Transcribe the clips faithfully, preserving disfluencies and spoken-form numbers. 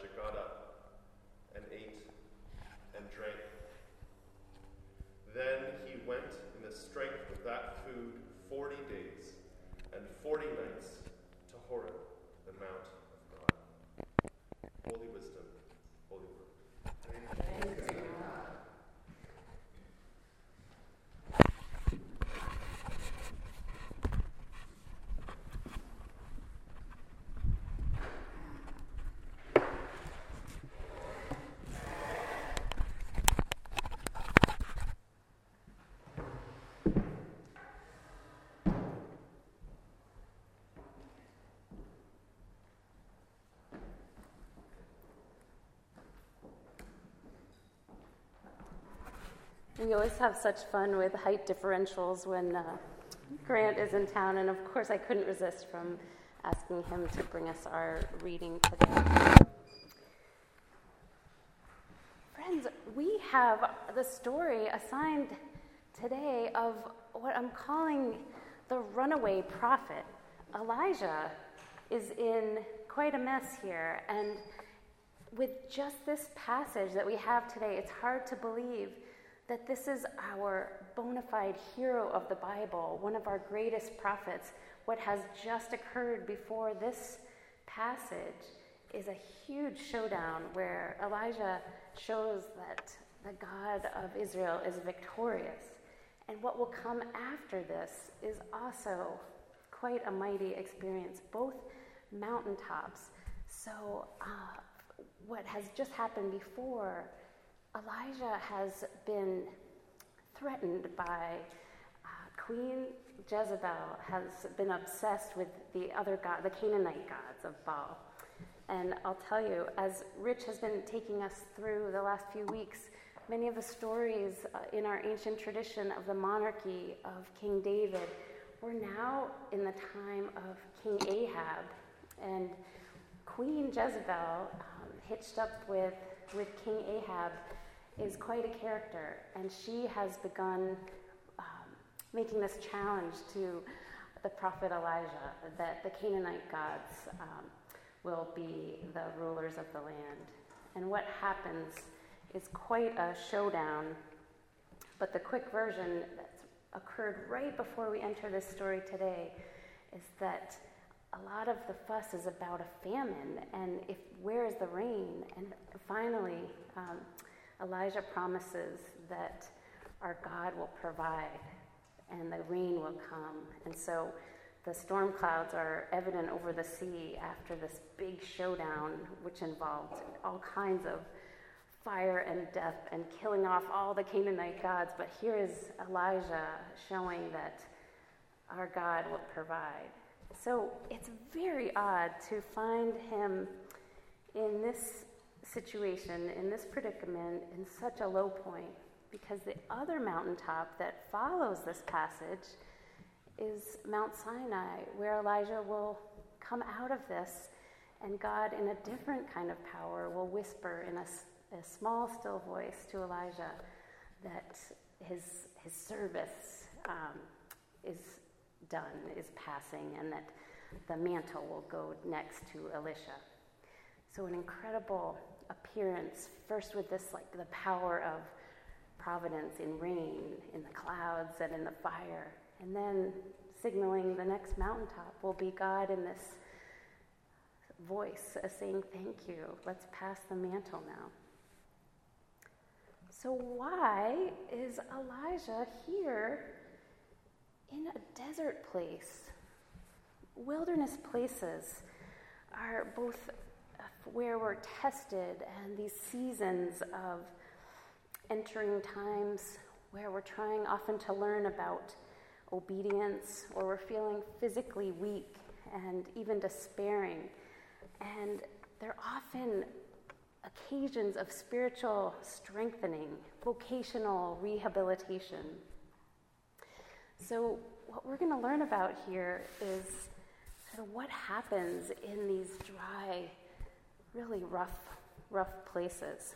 Elijah got up and ate and drank. Then he went in the strength of that food forty days and forty nights to Horeb, the mount of God. Holy wisdom, holy word. Thanks be to God. We always have such fun with height differentials when uh, Grant is in town, and of course I couldn't resist from asking him to bring us our reading today. Friends, we have the story assigned today of what I'm calling the runaway prophet. Elijah is in quite a mess here, and with just this passage that we have today, it's hard to believe that this is our bona fide hero of the Bible, one of our greatest prophets. What has just occurred before this passage is a huge showdown where Elijah shows that the God of Israel is victorious. And what will come after this is also quite a mighty experience, both mountaintops. So uh, what has just happened before, Elijah has been threatened by uh, Queen Jezebel, has been obsessed with the other god, the Canaanite gods of Baal. And I'll tell you, as Rich has been taking us through the last few weeks, many of the stories uh, in our ancient tradition of the monarchy of King David, we're now in the time of King Ahab. And Queen Jezebel, um, hitched up with, with King Ahab, is quite a character, and she has begun um, making this challenge to the prophet Elijah that the Canaanite gods um, will be the rulers of the land. And what happens is quite a showdown, but the quick version that's occurred right before we enter this story today is that a lot of the fuss is about a famine, and if where is the rain? And finally, um, Elijah promises that our God will provide and the rain will come. And so the storm clouds are evident over the sea after this big showdown, which involved all kinds of fire and death and killing off all the Canaanite gods. But here is Elijah showing that our God will provide. So it's very odd to find him in this situation, in this predicament, in such a low point, because the other mountaintop that follows this passage is Mount Sinai, where Elijah will come out of this, and God, in a different kind of power, will whisper in a, a small, still voice to Elijah that his his service um, is done, is passing, and that the mantle will go next to Elisha. So an incredible appearance, first with this, like the power of providence in rain, in the clouds, and in the fire, and then signaling the next mountaintop will be God in this voice uh, saying, thank you, let's pass the mantle now. So why is Elijah here in a desert place? Wilderness places are both where we're tested, and these seasons of entering times where we're trying often to learn about obedience, or we're feeling physically weak and even despairing. And they're often occasions of spiritual strengthening, vocational rehabilitation. So what we're going to learn about here is sort of what happens in these dry, really rough, rough places.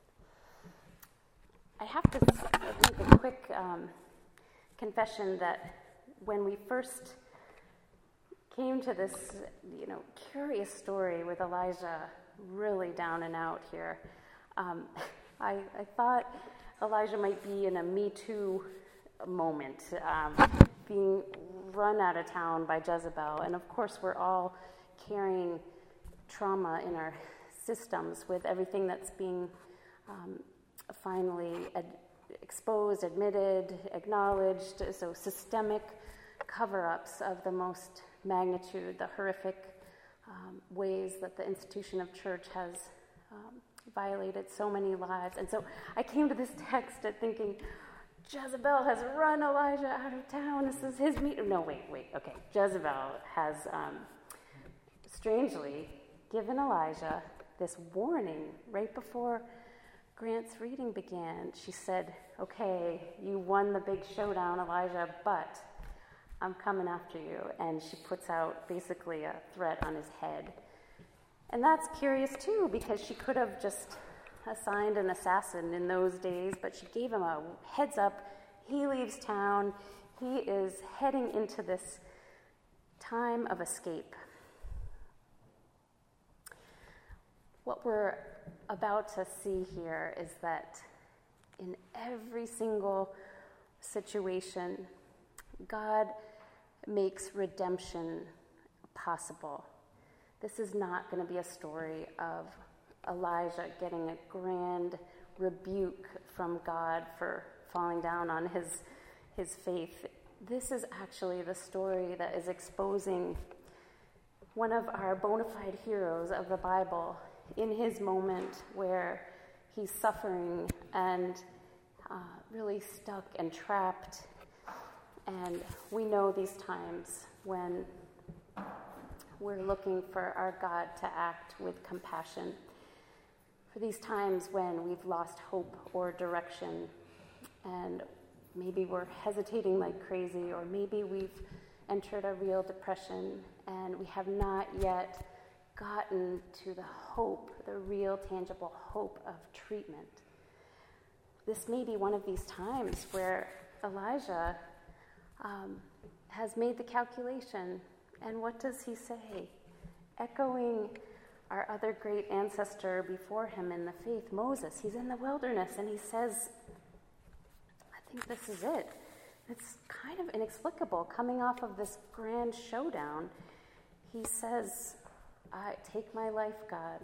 I have to make a quick um, confession that when we first came to this, you know, curious story with Elijah really down and out here. Um, I, I thought Elijah might be in a Me Too moment, um, being run out of town by Jezebel. And of course, we're all carrying trauma in our systems with everything that's being um, finally ad- exposed, admitted, acknowledged. So systemic cover-ups of the most magnitude, the horrific um, ways that the institution of church has um, violated so many lives. And so I came to this text at thinking, Jezebel has run Elijah out of town. This is his meet. No, wait, wait. Okay. Jezebel has um, strangely given Elijah this warning right before Grant's reading began. She said, okay, you won the big showdown, Elijah, but I'm coming after you. And she puts out basically a threat on his head. And that's curious too, because she could have just assigned an assassin in those days, but she gave him a heads up. He leaves town. He is heading into this time of escape. What we're about to see here is that in every single situation, God makes redemption possible. This is not going to be a story of Elijah getting a grand rebuke from God for falling down on his, his faith. This is actually the story that is exposing one of our bona fide heroes of the Bible in his moment where he's suffering and uh, really stuck and trapped. And we know these times when we're looking for our God to act with compassion. For these times when we've lost hope or direction, and maybe we're hesitating like crazy, or maybe we've entered a real depression and we have not yet gotten to the hope, the real tangible hope of treatment. This may be one of these times where Elijah um, has made the calculation. And what does he say? Echoing our other great ancestor before him in the faith, Moses. He's in the wilderness and he says, I think this is it. It's kind of inexplicable. Coming off of this grand showdown, he says, I take my life, God.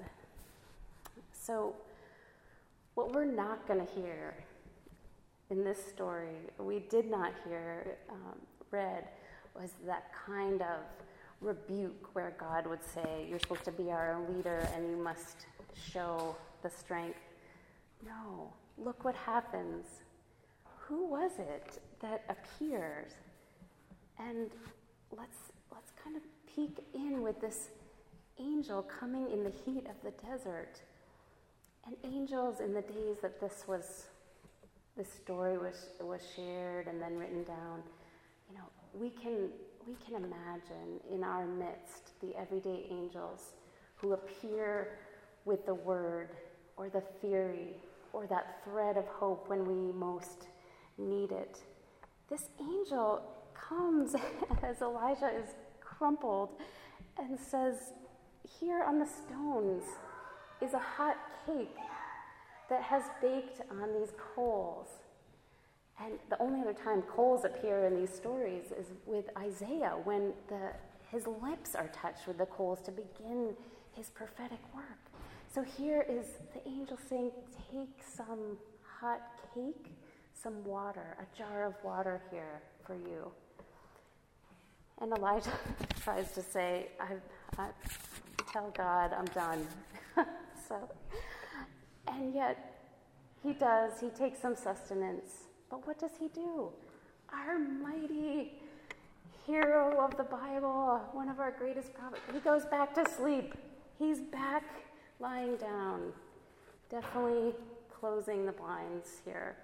So what we're not going to hear in this story, we did not hear um, read, was that kind of rebuke where God would say, you're supposed to be our leader and you must show the strength. No, look what happens. Who was it that appears? And let's let's kind of peek in with this angel coming in the heat of the desert. And angels in the days that this was this story was was shared and then written down, you know, we can we can imagine in our midst the everyday angels who appear with the word or the theory or that thread of hope when we most need it. This angel comes as Elijah is crumpled and says, here on the stones is a hot cake that has baked on these coals. And the only other time coals appear in these stories is with Isaiah, when the, his lips are touched with the coals to begin his prophetic work. So here is the angel saying, take some hot cake, some water, a jar of water here for you. And Elijah tries to say, I, I tell God I'm done. so, and yet he does, he takes some sustenance. But what does he do? Our mighty hero of the Bible, one of our greatest prophets, he goes back to sleep. He's back lying down, definitely closing the blinds here.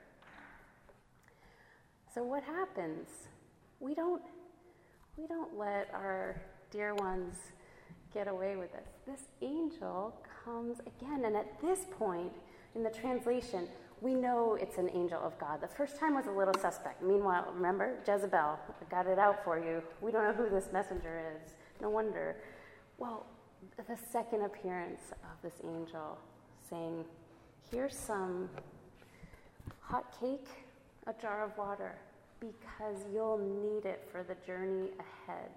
So what happens? We don't, we don't let our dear ones get away with this. This angel comes again, and at this point in the translation, we know it's an angel of God. The first time was a little suspect. Meanwhile, remember, Jezebel, I got it out for you. We don't know who this messenger is. No wonder. Well, the second appearance of this angel saying, here's some hot cake, a jar of water, because you'll need it for the journey ahead.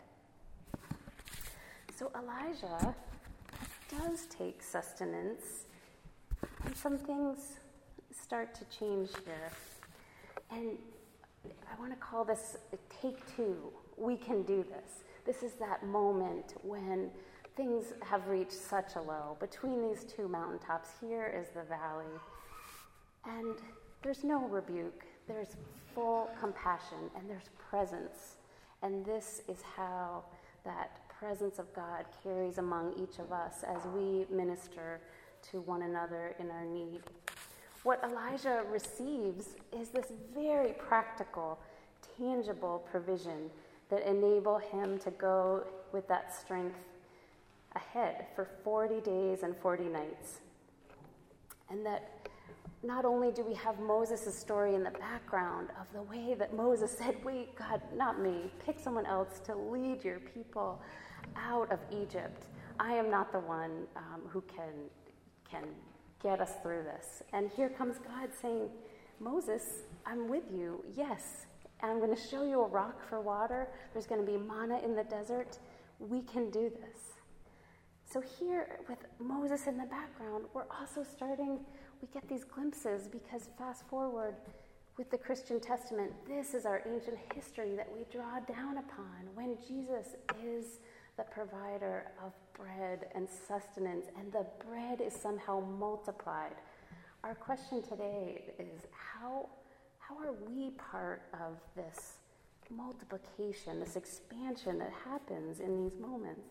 So Elijah does take sustenance, and some things start to change here. And I want to call this take two. We can do this. This is that moment when things have reached such a low. Between these two mountaintops, here is the valley. And there's no rebuke. There's full compassion, and there's presence. And this is how that presence of God carries among each of us as we minister to one another in our need. What Elijah receives is this very practical, tangible provision that enable him to go with that strength ahead for forty days and forty nights. And that not only do we have Moses' story in the background of the way that Moses said, wait, God, not me, pick someone else to lead your people out of Egypt. I am not the one um, who can can get us through this. And here comes God saying, Moses, I'm with you, yes. I'm going to show you a rock for water. There's going to be manna in the desert. We can do this. So here, with Moses in the background, we're also starting, we get these glimpses because fast forward with the Christian Testament, this is our ancient history that we draw down upon when Jesus is the provider of bread and sustenance, and the bread is somehow multiplied. Our question today is how, how are we part of this multiplication, this expansion that happens in these moments?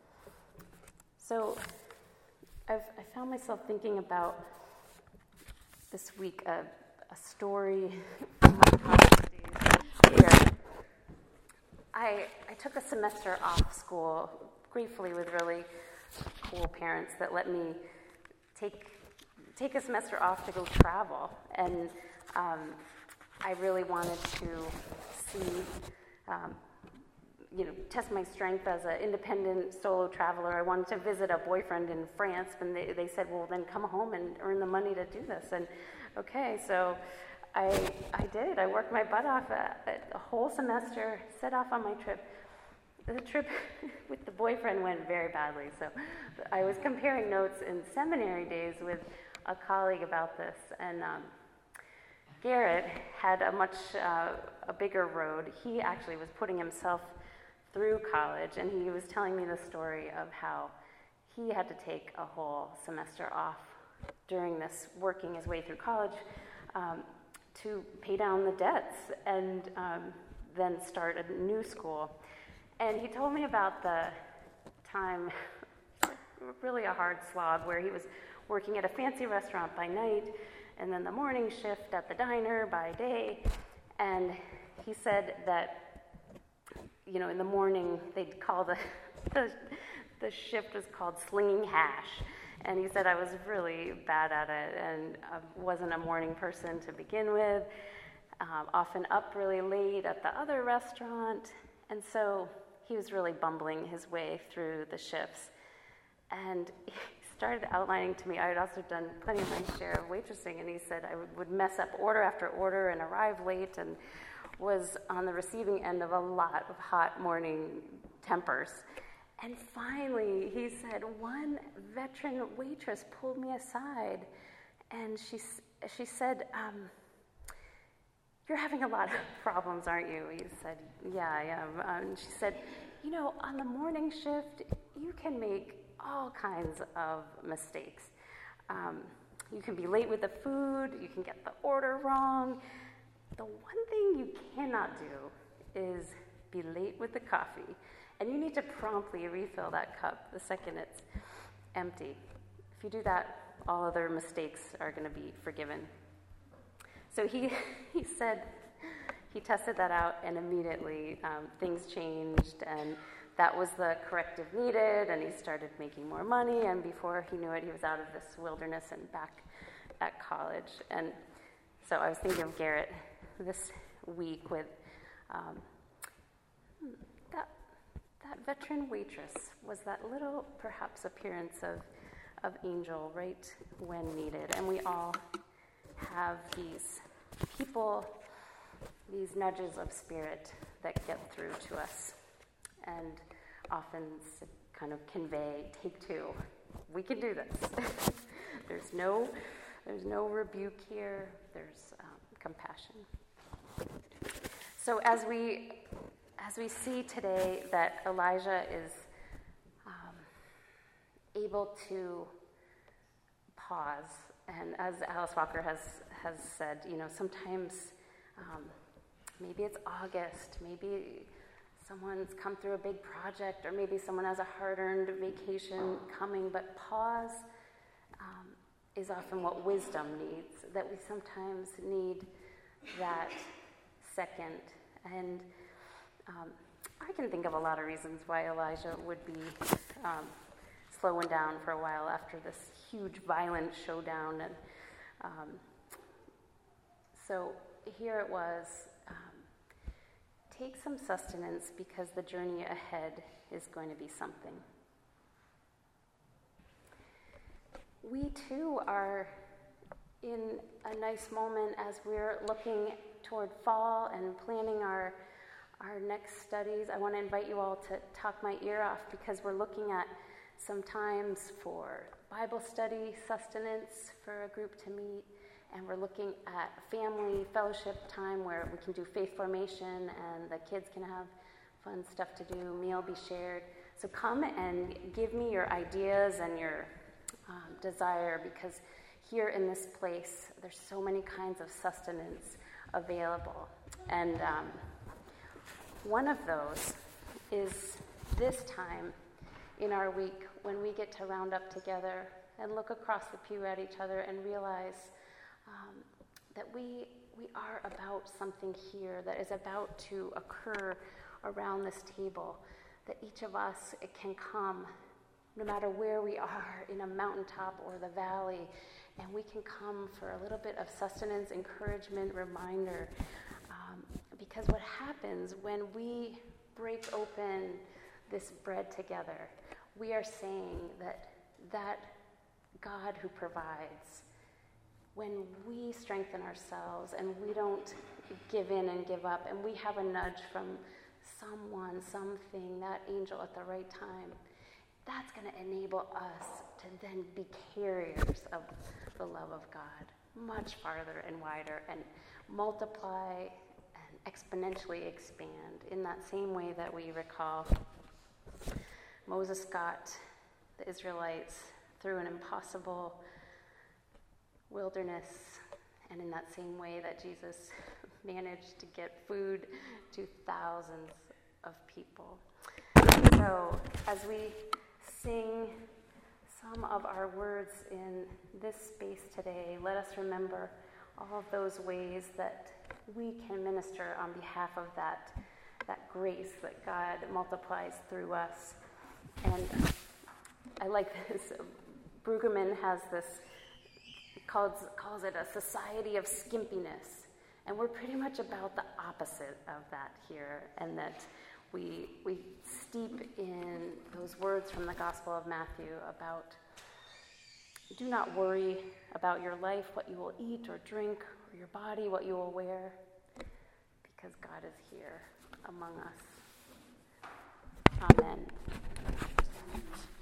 So I've, I found myself thinking about this week a, a story from my college days where I, I took a semester off school, gratefully with really cool parents that let me take take a semester off to go travel. And um, I really wanted to see, um, you know, test my strength as an independent solo traveler. I wanted to visit a boyfriend in France, and they, they said, well, then come home and earn the money to do this. And okay, so I I did. I worked my butt off a, a whole semester, set off on my trip. The trip with the boyfriend went very badly. So I was comparing notes in seminary days with a colleague about this. And um, Garrett had a much uh, a bigger road. He actually was putting himself through college, and he was telling me the story of how he had to take a whole semester off during this, working his way through college, um, to pay down the debts and um, then start a new school. And he told me about the time, really a hard slog, where he was working at a fancy restaurant by night and then the morning shift at the diner by day. And he said that, you know, in the morning they'd call the, the, the shift was called slinging hash. And he said I was really bad at it and I wasn't a morning person to begin with, um, often up really late at the other restaurant. And so he was really bumbling his way through the shifts. And he started outlining to me, I had also done plenty of my share of waitressing, and he said I would, would mess up order after order and arrive late and was on the receiving end of a lot of hot morning tempers. And finally, he said, one veteran waitress pulled me aside, and she she said, um, you're having a lot of problems, aren't you? He said, yeah, I am. Um, and she said, you know, on the morning shift, you can make all kinds of mistakes. Um, you can be late with the food, you can get the order wrong. The one thing you cannot do is be late with the coffee. And you need to promptly refill that cup the second it's empty. If you do that, all other mistakes are going to be forgiven. So he he said he tested that out, and immediately um, things changed, and that was the corrective needed, and he started making more money, and before he knew it, he was out of this wilderness and back at college. And so I was thinking of Garrett this week with um, that that veteran waitress was that little, perhaps, appearance of, of angel right when needed. And we all have these people, these nudges of spirit that get through to us and often kind of convey, take two. We can do this. there's no there's no rebuke here. There's um, compassion. So as we as we see today that Elijah is um, able to pause, and as Alice Walker has has said, you know, sometimes um, maybe it's August, maybe someone's come through a big project, or maybe someone has a hard-earned vacation coming, but pause um, is often what wisdom needs, that we sometimes need that second. And um, I can think of a lot of reasons why Elijah would be um, slowing down for a while after this huge, violent showdown. And um, so here it was, take some sustenance because the journey ahead is going to be something. We too are in a nice moment as we're looking toward fall and planning our our next studies. I want to invite you all to talk my ear off because we're looking at some times for Bible study, sustenance for a group to meet. And we're looking at family fellowship time where we can do faith formation and the kids can have fun stuff to do, meal be shared. So come and give me your ideas and your um, desire, because here in this place, there's so many kinds of sustenance available. And um, one of those is this time in our week when we get to round up together and look across the pew at each other and realize Um, that we we are about something here that is about to occur around this table, that each of us it can come, no matter where we are, in a mountaintop or the valley, and we can come for a little bit of sustenance, encouragement, reminder, um, because what happens when we break open this bread together, we are saying that that God who provides, when we strengthen ourselves and we don't give in and give up, and we have a nudge from someone, something, that angel at the right time, that's going to enable us to then be carriers of the love of God much farther and wider and multiply and exponentially expand in that same way that we recall Moses got the Israelites through an impossible wilderness, and in that same way that Jesus managed to get food to thousands of people. So as we sing some of our words in this space today, let us remember all of those ways that we can minister on behalf of that, that grace that God multiplies through us. And I like this. Brueggemann has this Calls, calls it a society of skimpiness. And we're pretty much about the opposite of that here, and that we we steep in those words from the Gospel of Matthew about, do not worry about your life, what you will eat or drink, or your body, what you will wear, because God is here among us. Amen.